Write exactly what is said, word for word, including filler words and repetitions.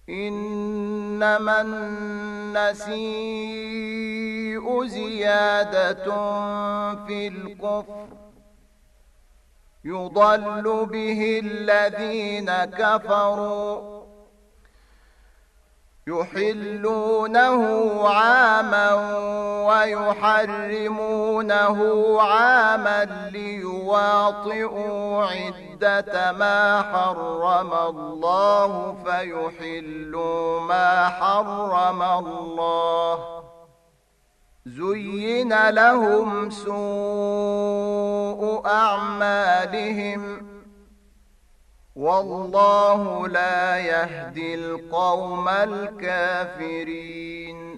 إنما النسيء زيادة في الكفر يضل به الذين كفروا يحلونه عاما ويحرمونه عاما ليواطئوا عدة ما حرم الله فيحلوا ما حرم الله زين لهم سوء أعمالهم والله لا يهدي القوم الكافرين